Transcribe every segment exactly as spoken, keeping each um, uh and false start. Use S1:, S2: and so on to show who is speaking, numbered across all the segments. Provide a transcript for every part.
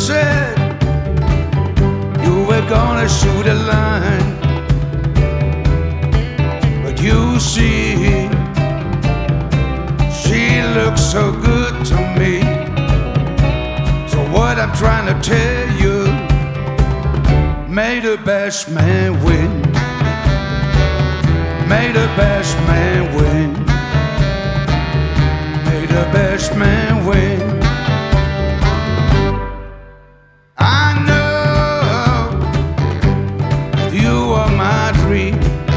S1: said you were gonna shoot a line, but you see, she looks so good to me. So what I'm trying to tell you, may the best man win. May the best man win. May the best man win. I know you are my dream.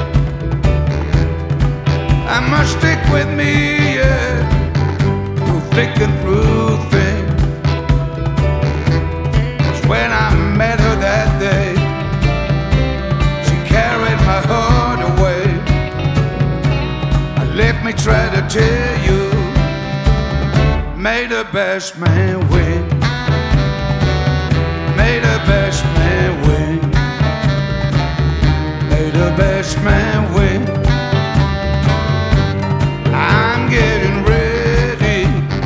S1: I must stick with me, yeah, through thick and through thin. 'Cause when I met her that day, she carried my heart away. Let me try to tell you, may the best man win. May the best man win. May the best man win. I'm getting ready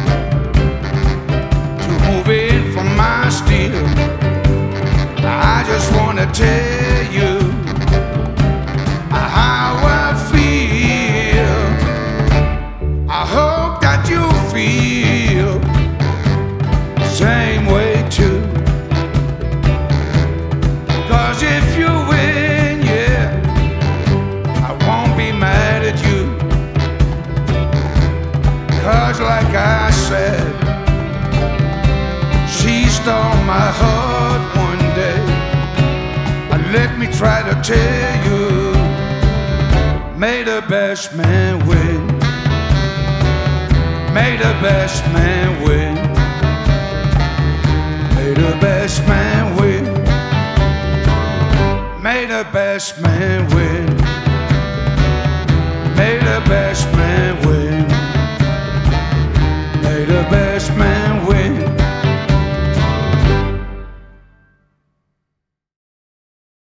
S1: to move in from my steel. I just wanna tell you how I feel. I hope that you feel the same way too. 'Cause if you win, yeah, I won't be mad at you. 'Cause like I said, she stole my heart one day. And let me try to tell you, may the best man win. May the best man win. May the best man win. May the best man win.